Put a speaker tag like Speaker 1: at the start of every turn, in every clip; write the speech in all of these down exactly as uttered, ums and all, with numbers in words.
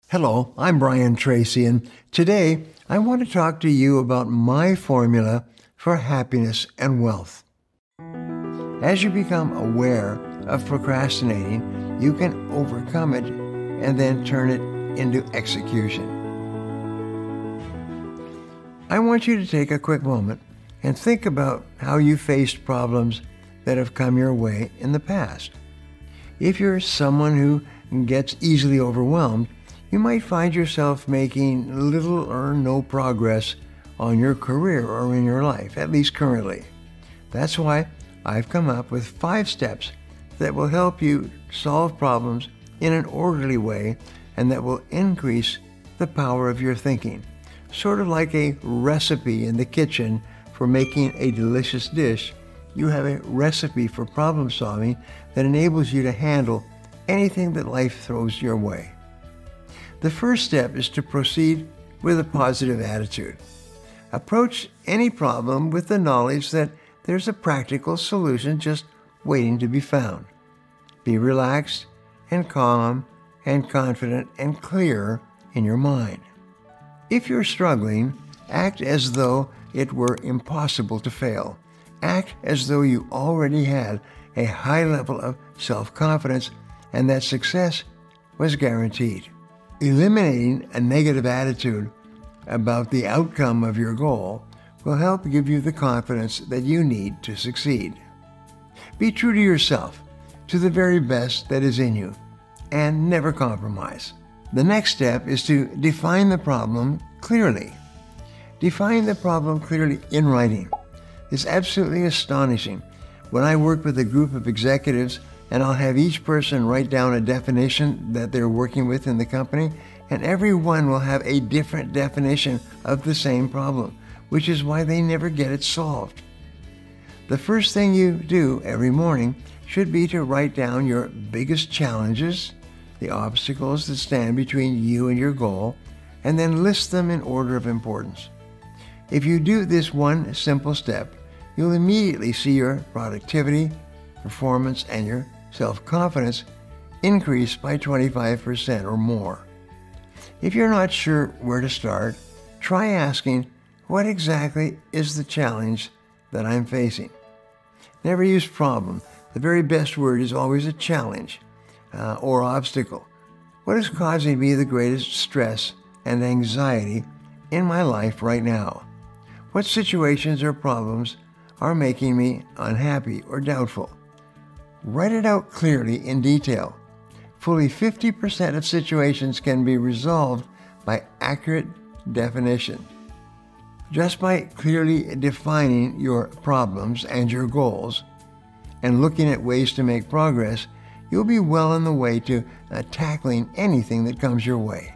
Speaker 1: Hello, I'm Brian Tracy, and today I want to talk to you about my formula for happiness and wealth. As you become aware of procrastinating, you can overcome it and then turn it into execution. I want you to take a quick moment and think about how you faced problems that have come your way in the past. If you're someone who gets easily overwhelmed, you might find yourself making little or no progress on your career or in your life, at least currently. That's why I've come up with five steps that will help you solve problems in an orderly way and that will increase the power of your thinking. Sort of like a recipe in the kitchen for making a delicious dish, you have a recipe for problem solving that enables you to handle anything that life throws your way. The first step is to proceed with a positive attitude. Approach any problem with the knowledge that there's a practical solution just waiting to be found. Be relaxed and calm and confident and clear in your mind. If you're struggling, act as though it were impossible to fail. Act as though you already had a high level of self-confidence and that success was guaranteed. Eliminating a negative attitude about the outcome of your goal will help give you the confidence that you need to succeed. Be true to yourself, to the very best that is in you, and never compromise. The next step is to define the problem clearly. Define the problem clearly in writing. It's absolutely astonishing. When I work with a group of executives, and I'll have each person write down a definition that they're working with in the company, and everyone will have a different definition of the same problem, which is why they never get it solved. The first thing you do every morning should be to write down your biggest challenges, the obstacles that stand between you and your goal, and then list them in order of importance. If you do this one simple step, you'll immediately see your productivity, performance, and your self-confidence increase by twenty-five percent or more. If you're not sure where to start, try asking, what exactly is the challenge that I'm facing? Never use problem. The very best word is always a challenge uh, or obstacle. What is causing me the greatest stress and anxiety in my life right now? What situations or problems are making me unhappy or doubtful? Write it out clearly in detail. Fully fifty percent of situations can be resolved by accurate definition. Just by clearly defining your problems and your goals and looking at ways to make progress, you'll be well on the way to uh, tackling anything that comes your way.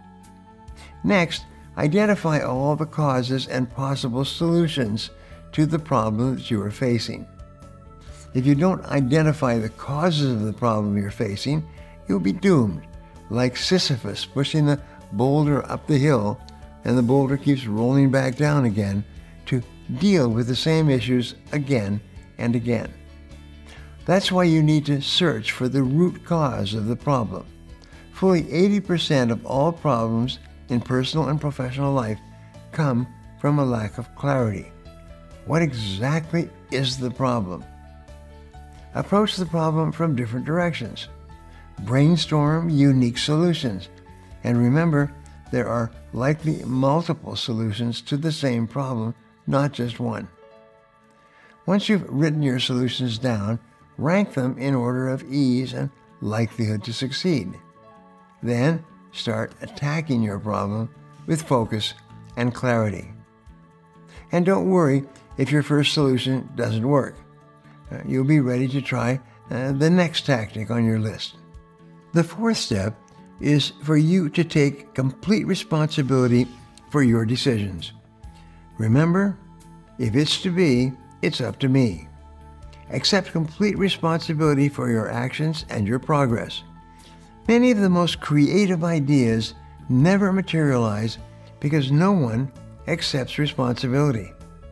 Speaker 1: Next, identify all the causes and possible solutions to the problem that you are facing. If you don't identify the causes of the problem you're facing, you'll be doomed, like Sisyphus pushing the boulder up the hill and the boulder keeps rolling back down again, to deal with the same issues again and again. That's why you need to search for the root cause of the problem. Fully eighty percent of all problems in personal and professional life come from a lack of clarity. What exactly is the problem? Approach the problem from different directions. Brainstorm unique solutions. And remember, there are likely multiple solutions to the same problem, not just one. Once you've written your solutions down, rank them in order of ease and likelihood to succeed. Then start attacking your problem with focus and clarity. And don't worry if your first solution doesn't work. Uh, you'll be ready to try uh, the next tactic on your list. The fourth step is for you to take complete responsibility for your decisions. Remember, if it's to be, it's up to me. Accept complete responsibility for your actions and your progress. Many of the most creative ideas never materialize because no one accepts responsibility.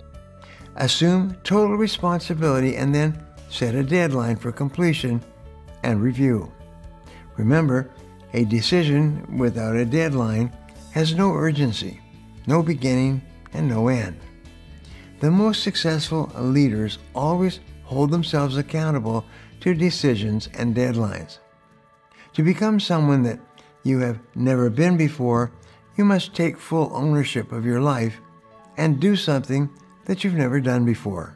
Speaker 1: Assume total responsibility and then set a deadline for completion and review. Remember, A decision without a deadline has no urgency, no beginning, and no end. The most successful leaders always hold themselves accountable to decisions and deadlines. To become someone that you have never been before, you must take full ownership of your life and do something that you've never done before.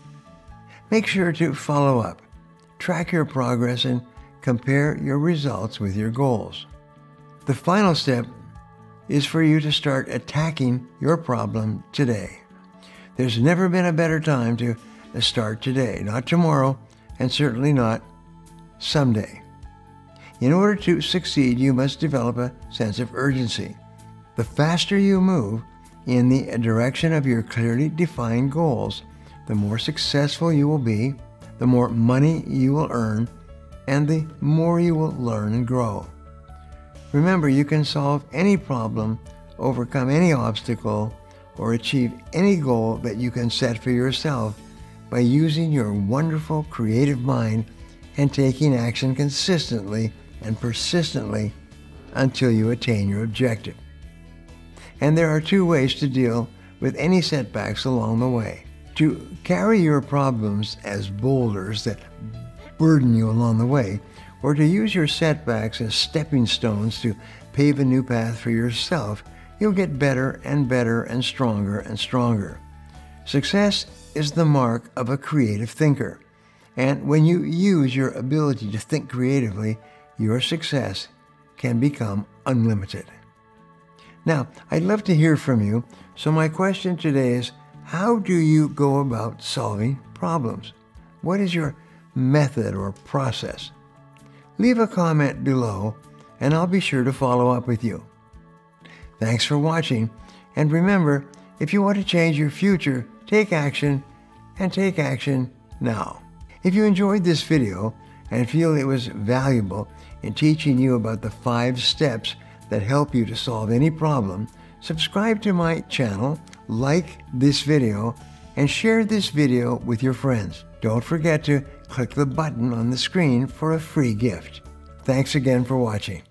Speaker 1: Make sure to follow up, track your progress, and compare your results with your goals. The final step is for you to start attacking your problem today. There's never been a better time to start today, not tomorrow, and certainly not someday. In order to succeed, you must develop a sense of urgency. The faster you move in the direction of your clearly defined goals, the more successful you will be, the more money you will earn, and the more you will learn and grow. Remember, you can solve any problem, overcome any obstacle, or achieve any goal that you can set for yourself by using your wonderful creative mind and taking action consistently and persistently until you attain your objective. And there are two ways to deal with any setbacks along the way. To carry your problems as boulders that burden you along the way, or to use your setbacks as stepping stones to pave a new path for yourself, you'll get better and better and stronger and stronger. Success is the mark of a creative thinker. And when you use your ability to think creatively, your success can become unlimited. Now, I'd love to hear from you, so my question today is, how do you go about solving problems? What is your method or process? Leave a comment below, and I'll be sure to follow up with you. Thanks for watching, and remember, if you want to change your future, take action, and take action now. If you enjoyed this video and feel it was valuable in teaching you about the five steps that help you to solve any problem, subscribe to my channel, like this video, and share this video with your friends. Don't forget to click the button on the screen for a free gift. Thanks again for watching.